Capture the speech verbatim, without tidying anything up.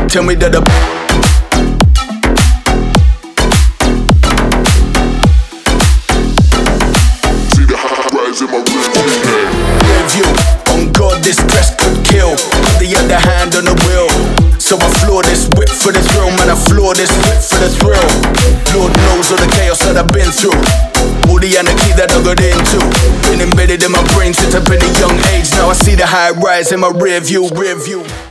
tell me that the See the high rise in my rear view. On God, this stress could kill. Put the other hand on the wheel. So I floor this whip for the thrill, man. I floor this whip for the thrill. Lord knows all the chaos that I've been through, all the anarchy that I got into. Been embedded in my brain since I've been a young age. Now I see the high rise in my rear view, rear view.